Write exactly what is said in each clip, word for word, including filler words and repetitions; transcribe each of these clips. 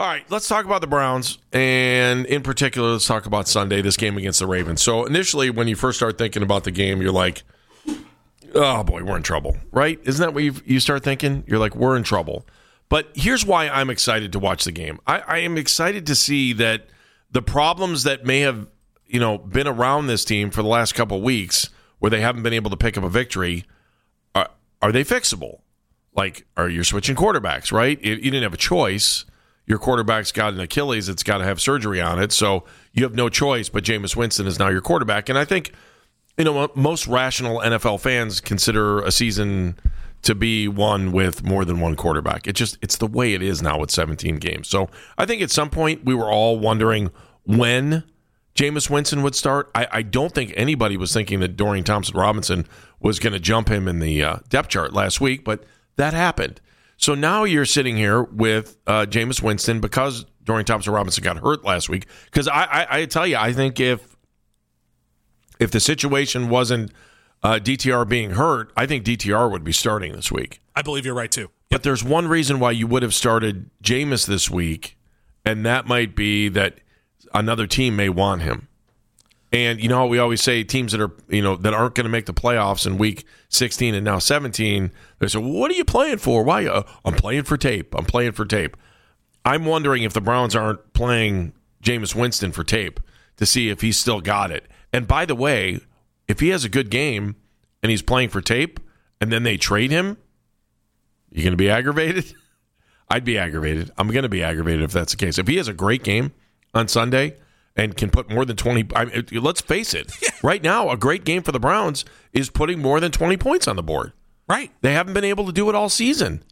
All right, let's talk about the Browns, and in particular, let's talk about Sunday, this game against the Ravens. So initially, when you first start thinking about the game, you're like, oh, boy, we're in trouble, right? Isn't that what you you start thinking? You're like, we're in trouble. But here's why I'm excited to watch the game. I, I am excited to see that the problems that may have you know, been around this team for the last couple of weeks where they haven't been able to pick up a victory, are, are they fixable? Like, are you switching quarterbacks, right? It, you didn't have a choice. Your quarterback's got an Achilles. It's got to have surgery on it. So you have no choice, but Jameis Winston is now your quarterback. And I think, you know, most rational N F L fans consider a season to be won with more than one quarterback. It just, it's the way it is now with seventeen games. So I think at some point we were all wondering when Jameis Winston would start. I, I don't think anybody was thinking that Dorian Thompson-Robinson was going to jump him in the uh, depth chart last week, but that happened. So now you're sitting here with uh, Jameis Winston because Dorian Thompson-Robinson got hurt last week. Because I, I, I tell you, I think if if the situation wasn't uh, D T R being hurt, I think D T R would be starting this week. I believe you're right, too. But there's one reason why you would have started Jameis this week, and that might be that another team may want him. And you know how we always say teams that are, you know, that aren't going to make the playoffs in week sixteen and now seventeen, they say, well, what are you playing for? Why? Uh, I'm playing for tape. I'm playing for tape. I'm wondering if the Browns aren't playing Jameis Winston for tape to see if he's still got it. And by the way, if he has a good game and he's playing for tape and then they trade him, you going to be aggravated? I'd be aggravated. I'm going to be aggravated if that's the case. If he has a great game on Sunday and can put more than twenty, I mean, let's face it, right now, a great game for the Browns is putting more than twenty points on the board. Right. They haven't been able to do it all season.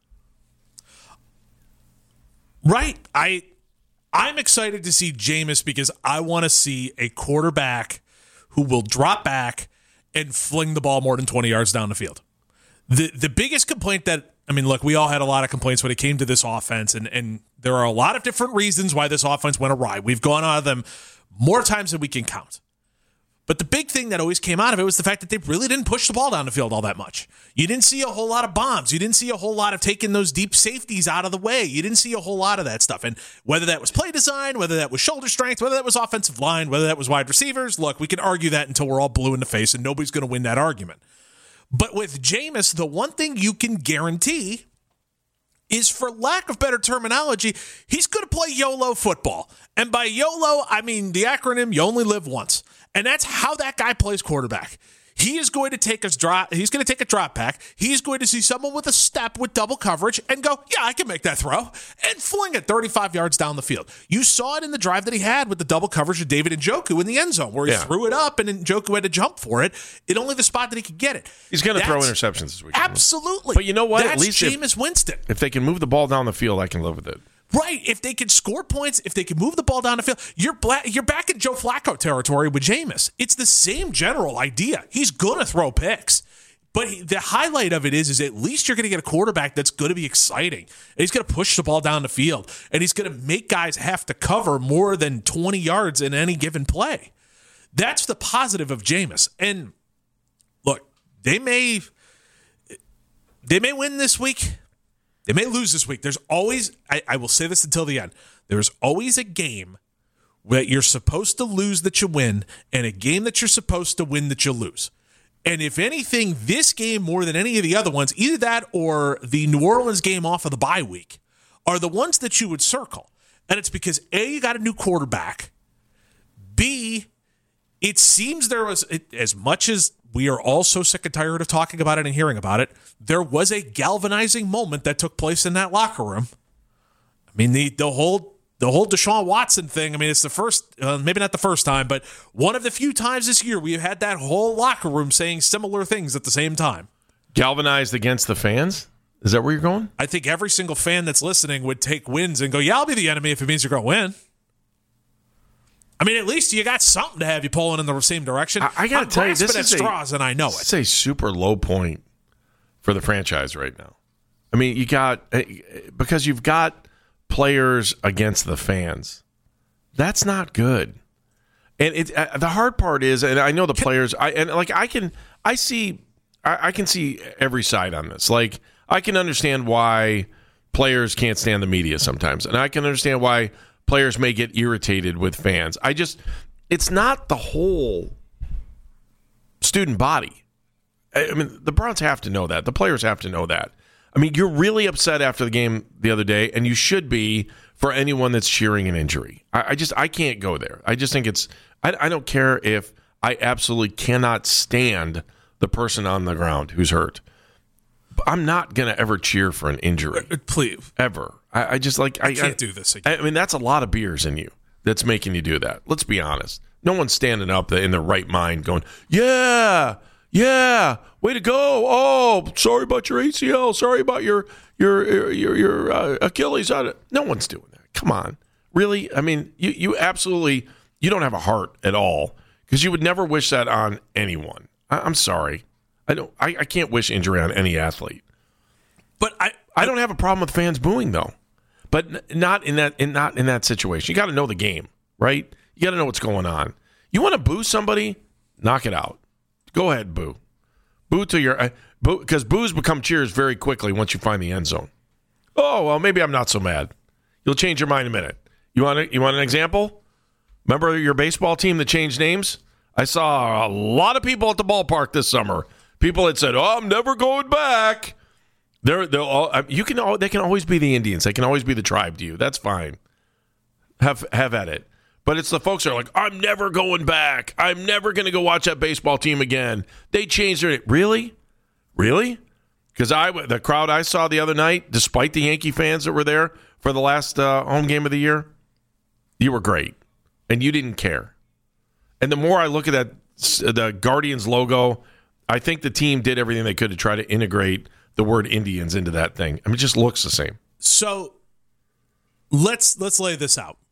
Right. I, I'm excited to see Jameis because I want to see a quarterback who will drop back and fling the ball more than twenty yards down the field. The the biggest complaint that, I mean, look, we all had a lot of complaints when it came to this offense, and, and there are a lot of different reasons why this offense went awry. We've gone out of them more times than we can count. But the big thing that always came out of it was the fact that they really didn't push the ball down the field all that much. You didn't see a whole lot of bombs. You didn't see a whole lot of taking those deep safeties out of the way. You didn't see a whole lot of that stuff. And whether that was play design, whether that was shoulder strength, whether that was offensive line, whether that was wide receivers, look, we can argue that until we're all blue in the face, and nobody's going to win that argument. But with Jameis, the one thing you can guarantee is, for lack of better terminology, he's going to play YOLO football. And by YOLO, I mean the acronym, you only live once. And that's how that guy plays quarterback. He is going to take us drop. He's going to take a drop back. He's going to see someone with a step with double coverage and go, yeah, I can make that throw, and fling it thirty-five yards down the field. You saw it in the drive that he had with the double coverage of David Njoku in the end zone, where he yeah. threw it up and Njoku had to jump for it in only the spot that he could get it. He's going to throw interceptions this week. Absolutely. But you know what? That's At least Jameis if, Winston. If they can move the ball down the field, I can live with it. Right. If they can score points, if they can move the ball down the field, you're bla- you're back in Joe Flacco territory with Jameis. It's the same general idea. He's going to throw picks. But he, the highlight of it is, is at least you're going to get a quarterback that's going to be exciting. And he's going to push the ball down the field. And he's going to make guys have to cover more than twenty yards in any given play. That's the positive of Jameis. And look, they may they may win this week. They may lose this week. There's always, I, I will say this until the end, there's always a game that you're supposed to lose that you win, and a game that you're supposed to win that you lose. And if anything, this game more than any of the other ones, either that or the New Orleans game off of the bye week, are the ones that you would circle. And it's because, A, you got a new quarterback. B, it seems there was, as much as we are all so sick and tired of talking about it and hearing about it, there was a galvanizing moment that took place in that locker room. I mean, the the whole the whole Deshaun Watson thing, I mean, it's the first, uh, maybe not the first time, but one of the few times this year we've had that whole locker room saying similar things at the same time. Galvanized against the fans? Is that where you're going? I think every single fan that's listening would take wins and go, yeah, I'll be the enemy if it means you're going to win. I mean, at least you got something to have you pulling in the same direction. I, I got to tell you, this at is straws, a, and I know this it. is a super low point for the franchise right now. I mean, you got because you've got players against the fans. That's not good. And it uh, the hard part is, and I know the players. I and like I can I see I, I can see every side on this. Like I can understand why players can't stand the media sometimes. And I can understand why players may get irritated with fans. I just, it's not the whole student body. I mean, the Browns have to know that. The players have to know that. I mean, you're really upset after the game the other day, and you should be for anyone that's cheering an injury. I, I just, I can't go there. I just think it's, I, I don't care if I absolutely cannot stand the person on the ground who's hurt. But I'm not going to ever cheer for an injury. Please. Ever. I, I just like, I, I can't I, do this again. I mean, that's a lot of beers in you that's making you do that. Let's be honest. No one's standing up in their right mind going, yeah, yeah, way to go. Oh, sorry about your A C L. Sorry about your your your your uh, Achilles. No one's doing that. Come on. Really? I mean, you, you absolutely, you don't have a heart at all because you would never wish that on anyone. I, I'm sorry. I don't. I, I can't wish injury on any athlete. But I, I don't have a problem with fans booing though. But n- not in that in not in that situation. You got to know the game, right? You got to know what's going on. You want to boo somebody? Knock it out. Go ahead, boo. Boo to your uh, boo because boos become cheers very quickly once you find the end zone. Oh well, maybe I'm not so mad. You'll change your mind in a minute. You want a, you want an example? Remember your baseball team that changed names? I saw a lot of people at the ballpark this summer. People that said, "Oh, I'm never going back." They're they'll all, you can all, they can always be the Indians. They can always be the tribe to you. That's fine. Have have at it. But it's the folks that are like, I'm never going back. I'm never going to go watch that baseball team again. They changed their name. Really? Really? Because I the crowd I saw the other night, despite the Yankee fans that were there for the last uh, home game of the year, you were great. And you didn't care. And the more I look at that, the Guardians logo, I think the team did everything they could to try to integrate the word Indians into that thing. I mean, it just looks the same. So let's let's lay this out.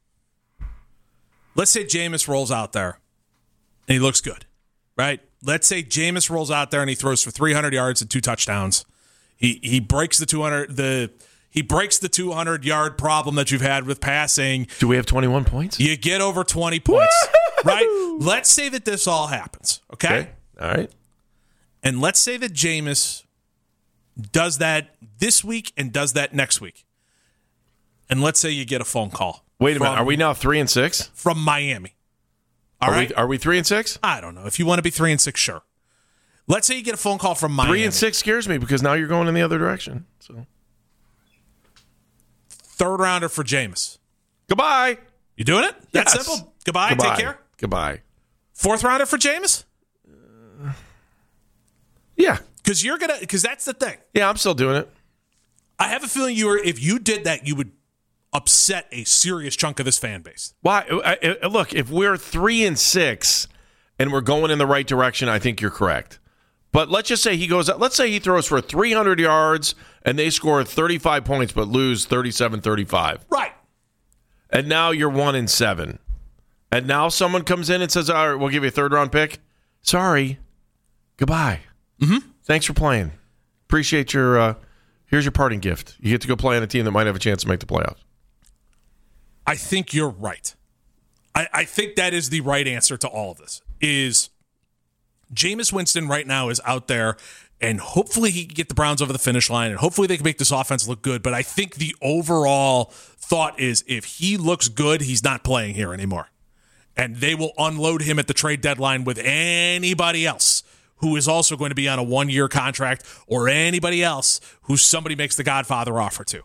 Let's say Jameis rolls out there and he looks good, right? Let's say Jameis rolls out there and he throws for three hundred yards and two touchdowns. He he breaks the two hundred the he breaks the two hundred yard problem that you've had with passing. Do we have twenty-one points? You get over twenty points, right? Let's say that this all happens, okay? Okay. All right. And let's say that Jameis does that this week and does that next week. And let's say you get a phone call. Wait a from, minute. Are we now three and six? From Miami. All are right. We, are we three and six? I don't know. If you want to be three and six, sure. Let's say you get a phone call from Miami. Three and six scares me because now you're going in the other direction. So third rounder for Jameis. Goodbye. You doing it? That's Yes. simple. Goodbye. Goodbye. Take care. Goodbye. Fourth rounder for Jameis? Uh, yeah. Because you're gonna because that's the thing. Yeah, I'm still doing it. I have a feeling you were if you did that, you would upset a serious chunk of this fan base. Why? I, I, look, if we're three and six and we're going in the right direction, I think you're correct. But let's just say he goes. Let's say he throws for three hundred yards and they score thirty-five points, but lose thirty-seven thirty-five. Right. And now you're one and seven. And now someone comes in and says, "All right, we'll give you a third round pick." Sorry. Goodbye. Mm-hmm. Thanks for playing. Appreciate your. Uh, here's your parting gift. You get to go play on a team that might have a chance to make the playoffs. I think you're right. I, I think that is the right answer to all of this. Is Jameis Winston right now is out there, and hopefully he can get the Browns over the finish line, and hopefully they can make this offense look good. But I think the overall thought is if he looks good, he's not playing here anymore. And they will unload him at the trade deadline with anybody else who is also going to be on a one-year contract or anybody else who somebody makes the Godfather offer to.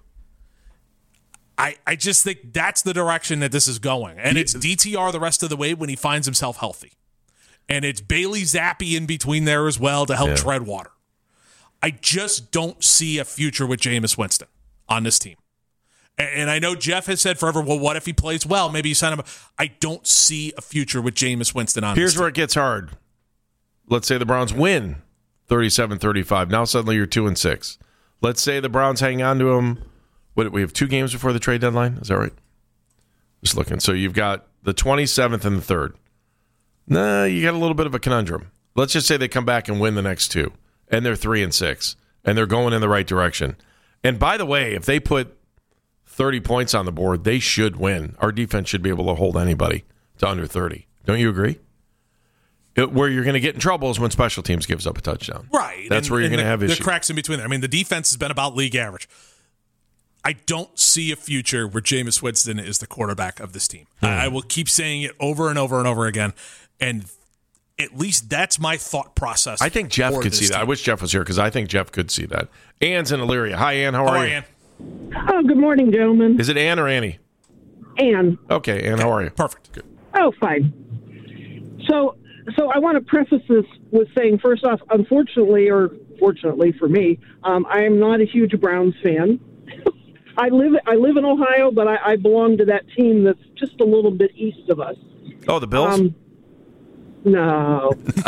I, I just think that's the direction that this is going. And it's D T R the rest of the way when he finds himself healthy. And it's Bailey Zappi in between there as well to help yeah. tread water. I just don't see a future with Jameis Winston on this team. And I know Jeff has said forever, well, what if he plays well? Maybe you sign him. I don't see a future with Jameis Winston on Here's this team. where it gets hard. Let's say the Browns win thirty-seven thirty-five. Now suddenly you're two and six. Let's say the Browns hang on to him. What, we have two games before the trade deadline? Is that right? Just looking. So you've got the twenty-seventh and the third. Nah, you got a little bit of a conundrum. Let's just say they come back and win the next two, and they're three and six, and they're going in the right direction. And by the way, if they put thirty points on the board, they should win. Our defense should be able to hold anybody to under thirty. Don't you agree? It, where you're going to get in trouble is when special teams gives up a touchdown. Right. That's and, where you're and going to the, have issues. The cracks in between there. I mean, the defense has been about league average. I don't see a future where Jameis Winston is the quarterback of this team. Mm. I, I will keep saying it over and over and over again, and at least that's my thought process. I think Jeff could see that. Team. I wish Jeff was here because I think Jeff could see that. Ann's in Elyria. Hi, Ann. How are how you? Ann? Oh, good morning, gentlemen. Is it Ann or Annie? Ann. Okay, Ann, how are you? Perfect. Good. Oh, fine. So, so I want to preface this with saying, first off, unfortunately, or fortunately for me, um, I am not a huge Browns fan. I live I live in Ohio, but I, I belong to that team that's just a little bit east of us. Oh, the Bills? Um, no.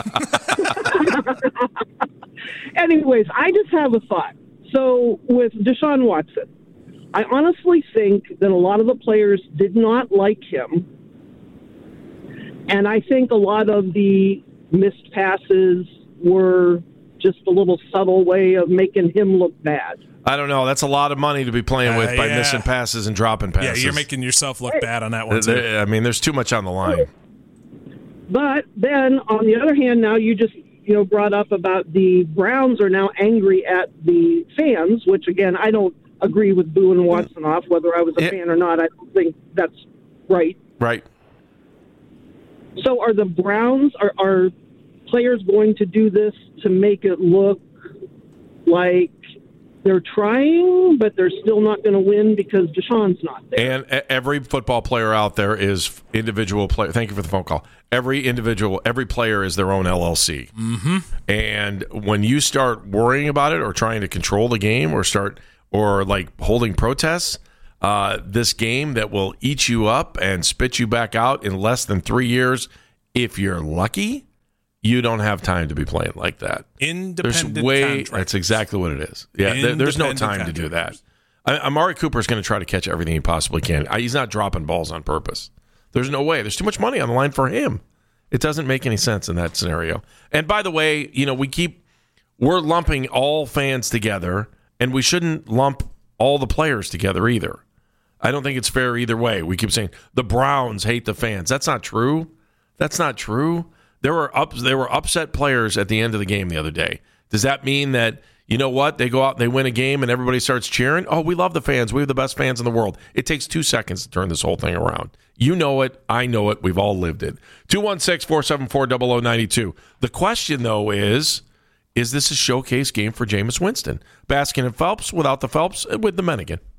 Anyways, I just have a thought. So with Deshaun Watson, I honestly think that a lot of the players did not like him. And I think a lot of the missed passes were just a little subtle way of making him look bad. I don't know. That's a lot of money to be playing with uh, by yeah. missing passes and dropping passes. Yeah, you're making yourself look bad on that one, too. There, I mean, there's too much on the line. But then, on the other hand, now you just you know brought up about the Browns are now angry at the fans, which, again, I don't agree with booing Watson off, whether I was a yeah. fan or not. I don't think that's right. Right. So are the Browns, are, are players going to do this to make it look like they're trying, but they're still not going to win because Deshaun's not there? And every football player out there is individual player. Thank you for the phone call. Every individual, every player is their own L L C. Mm-hmm. And when you start worrying about it or trying to control the game or start or like holding protests, uh, this game that will eat you up and spit you back out in less than three years, if you're lucky, you don't have time to be playing like that. Independent there's way, contractors. That's exactly what it is. Yeah, there, there's no time to do that. I, Amari Cooper is going to try to catch everything he possibly can. I, he's not dropping balls on purpose. There's no way. There's too much money on the line for him. It doesn't make any sense in that scenario. And by the way, you know, we keep we're lumping all fans together, and we shouldn't lump all the players together either. I don't think it's fair either way. We keep saying the Browns hate the fans. That's not true. That's not true. There were up, there were upset players at the end of the game the other day. Does that mean that, you know what, they go out and they win a game and everybody starts cheering? Oh, we love the fans. We have the best fans in the world. It takes two seconds to turn this whole thing around. You know it. I know it. We've all lived it. two one six, four seven four, zero zero nine two. The question, though, is, is this a showcase game for Jameis Winston? Baskin and Phelps without the Phelps with the Menigan.